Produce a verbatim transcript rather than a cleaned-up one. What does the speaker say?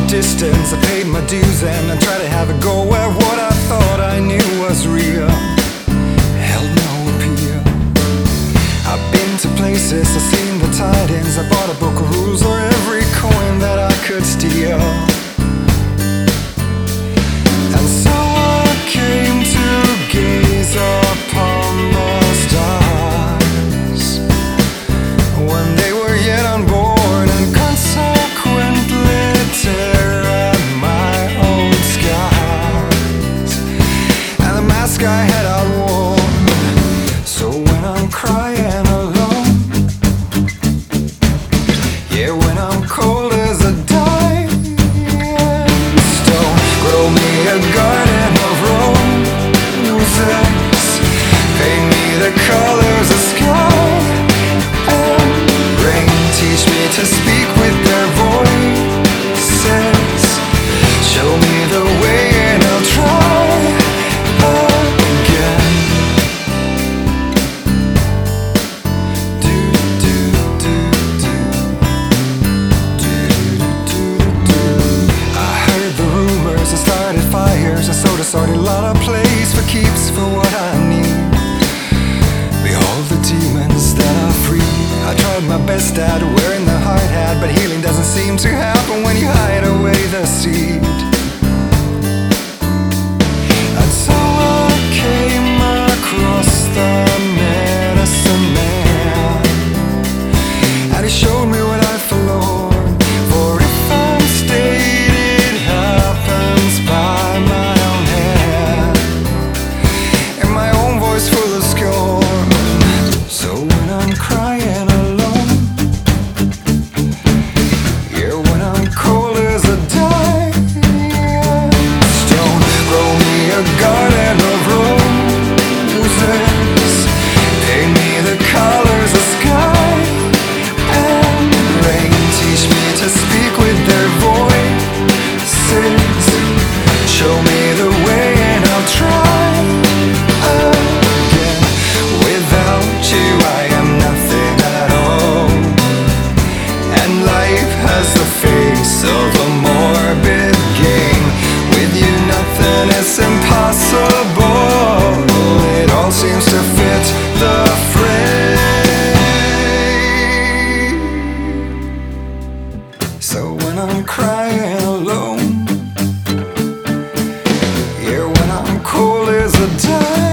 distance, I paid my dues and I tried to have a go at what I thought I knew was real. Held no appeal. I've been to places, I've seen the tidings, I bought a book of rules or every coin that I could steal. And so I came to gaze upon the stars when they were yet unborn, and consequently tear at my own skies and the mask I had outworn. So when I'm crying alone, yeah, when I'm cold as a dying stone, grow me a garden of roses, paint me the colors of sky and rain, teach me to speak with their voices, show me the way and I'll try again. Do, do, do, do. Do, do, do. I heard the rumors, I started fires, I sowed a sorted lot of place for keeps for what I need. Behold the demons that are free. I tried my best at wearing the hard hat, but healing doesn't seem to happen when you hide away the seed. And so I came across the medicine man, and he showed me what I forlorn. For if I'm stayed, it happens by my own hand, and my own voice full of scorn. So when I'm crying alone, yeah, when I'm cold as a dying stone, grow me a garden of roses, paint me the colors of sky and rain, teach me to speak with their voices, show me the way and I'll try again. Without you I am nothing at all, and life has the face of a morbid game. With you nothing is impossible, it all seems to fit the frame. So when I'm crying alone, yeah, when I'm cold as a dime